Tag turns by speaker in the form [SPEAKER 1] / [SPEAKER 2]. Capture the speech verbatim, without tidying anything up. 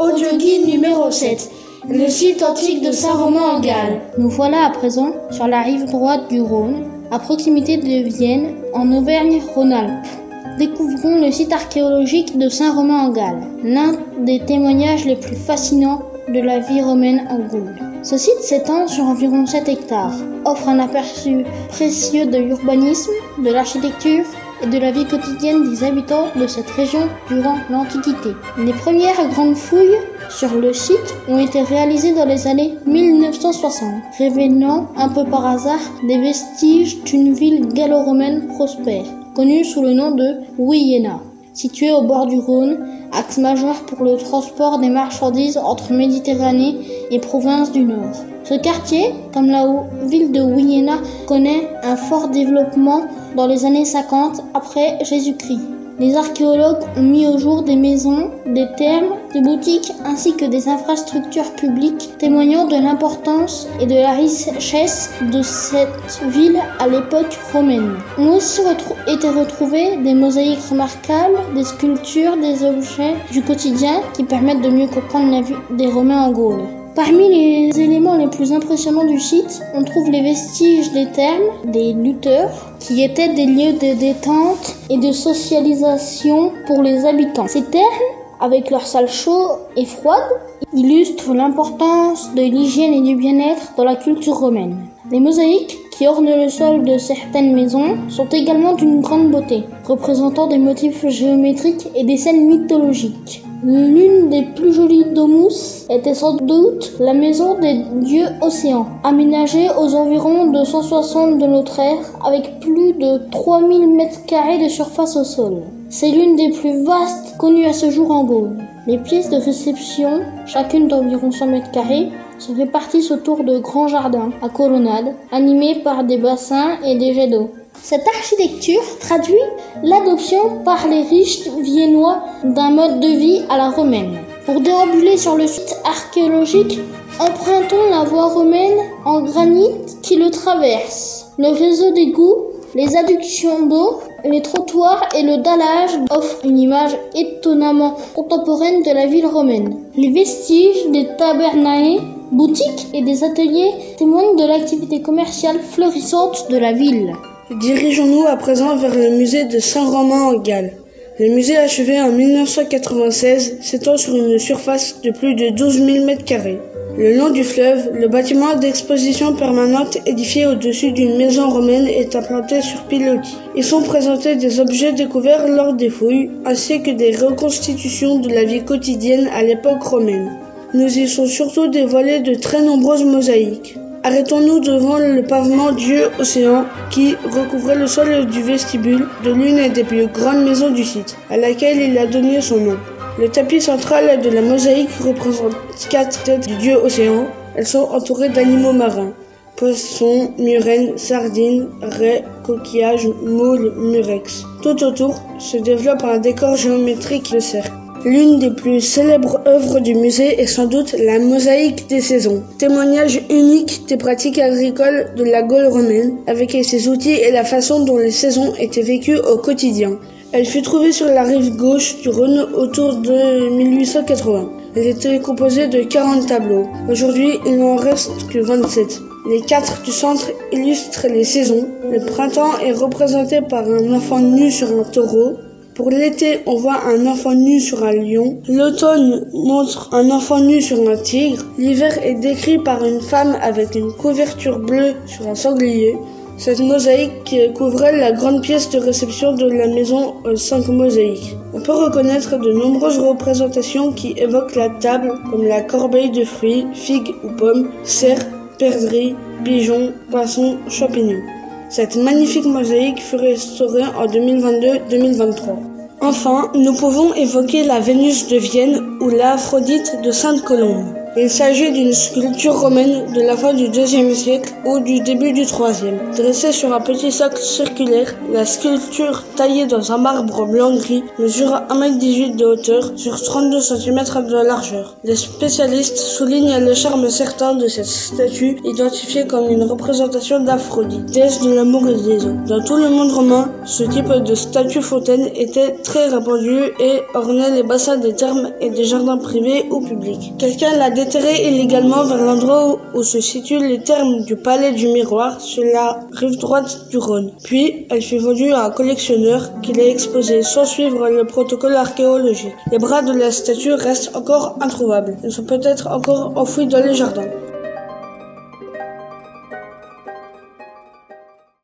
[SPEAKER 1] Audio guide numéro sept. Le site antique de Saint-Romain-en-Galles.
[SPEAKER 2] Nous voilà à présent sur la rive droite du Rhône, à proximité de Vienne, en Auvergne-Rhône-Alpes. Découvrons le site archéologique de Saint-Romain-en-Galles, l'un des témoignages les plus fascinants de la vie romaine en Gaule. Ce site s'étend sur environ sept hectares, offre un aperçu précieux de l'urbanisme, de l'architecture et de la vie quotidienne des habitants de cette région durant l'Antiquité. Les premières grandes fouilles sur le site ont été réalisées dans les années mille neuf cent soixante, révélant un peu par hasard des vestiges d'une ville gallo-romaine prospère, connue sous le nom de Vouillena, située au bord du Rhône, axe majeur pour le transport des marchandises entre Méditerranée et provinces du Nord. Ce quartier, comme la ville de Vouillena, connaît un fort développement dans les années cinquante après Jésus-Christ. Les archéologues ont mis au jour des maisons, des thermes, des boutiques ainsi que des infrastructures publiques témoignant de l'importance et de la richesse de cette ville à l'époque romaine. Ont aussi retrou- été retrouvées des mosaïques remarquables, des sculptures, des objets du quotidien qui permettent de mieux comprendre la vie des Romains en Gaule. Parmi les éléments les plus impressionnants du site, on trouve les vestiges des thermes, des lutteurs, qui étaient des lieux de détente et de socialisation pour les habitants. Ces thermes, avec leurs salles chaudes et froides, illustrent l'importance de l'hygiène et du bien-être dans la culture romaine. Les mosaïques qui ornent le sol de certaines maisons sont également d'une grande beauté, représentant des motifs géométriques et des scènes mythologiques. L'une des plus jolies domus était sans doute la maison des dieux océans, aménagée aux environs de cent soixante de notre ère, avec plus de trois mille mètres carrés de surface au sol. C'est l'une des plus vastes connues à ce jour en Gaule. Les pièces de réception, chacune d'environ cent mètres carrés, se répartissent autour de grands jardins à colonnades, animés par des bassins et des jets d'eau. Cette architecture traduit l'adoption par les riches viennois d'un mode de vie à la romaine. Pour déambuler sur le site archéologique, empruntons la voie romaine en granit qui le traverse. Le réseau d'égouts, les adductions d'eau, les trottoirs et le dallage offrent une image étonnamment contemporaine de la ville romaine. Les vestiges des tabernae, boutiques et des ateliers témoignent de l'activité commerciale florissante de la ville.
[SPEAKER 1] Dirigeons-nous à présent vers le musée de Saint-Romain-en-Galles. Le musée, achevé en mille neuf cent quatre-vingt-seize, s'étend sur une surface de plus de douze mille mètres carrés. Le long du fleuve, le bâtiment d'exposition permanente édifié au-dessus d'une maison romaine est implanté sur pilotis. Y sont présentés des objets découverts lors des fouilles, ainsi que des reconstitutions de la vie quotidienne à l'époque romaine. Nous y sont surtout dévoilées de très nombreuses mosaïques. Arrêtons-nous devant le pavement Dieu océan qui recouvrait le sol du vestibule de l'une des plus grandes maisons du site, à laquelle il a donné son nom. Le tapis central de la mosaïque représente quatre têtes du Dieu océan. Elles sont entourées d'animaux marins: poissons, murènes, sardines, raies, coquillages, moules, murex. Tout autour se développe un décor géométrique de cercle. L'une des plus célèbres œuvres du musée est sans doute la mosaïque des saisons, témoignage unique des pratiques agricoles de la Gaule romaine, avec ses outils et la façon dont les saisons étaient vécues au quotidien. Elle fut trouvée sur la rive gauche du Rhône autour de mille huit cent quatre-vingts. Elle était composée de quarante tableaux. Aujourd'hui, il n'en reste que vingt-sept. Les quatre du centre illustrent les saisons. Le printemps est représenté par un enfant nu sur un taureau. Pour l'été, on voit un enfant nu sur un lion. L'automne montre un enfant nu sur un tigre. L'hiver est décrit par une femme avec une couverture bleue sur un sanglier. Cette mosaïque couvrait la grande pièce de réception de la maison aux cinq mosaïques. On peut reconnaître de nombreuses représentations qui évoquent la table, comme la corbeille de fruits, figues ou pommes, cerfs, perdrix, pigeons, poissons, champignons. Cette magnifique mosaïque fut restaurée en deux mille vingt-deux deux mille vingt-trois. Enfin, nous pouvons évoquer la Vénus de Vienne ou l'Aphrodite de Sainte-Colombe. Il s'agit d'une sculpture romaine de la fin du deuxième siècle ou du début du troisième. Dressée sur un petit socle circulaire, la sculpture, taillée dans un marbre blanc-gris, mesure un mètre dix-huit de hauteur sur trente-deux centimètres de largeur. Les spécialistes soulignent le charme certain de cette statue, identifiée comme une représentation d'Aphrodite, déesse de l'amour et des eaux. Dans tout le monde romain, ce type de statue fontaine était très répandu et ornait les bassins des thermes et des jardins privés ou publics. Quelqu'un l'a déterrée illégalement vers l'endroit où se situent les thermes du Palais du Miroir sur la rive droite du Rhône. Puis, elle fut vendue à un collectionneur qui l'a exposée sans suivre le protocole archéologique. Les bras de la statue restent encore introuvables. Ils sont peut-être encore enfouis dans les jardins.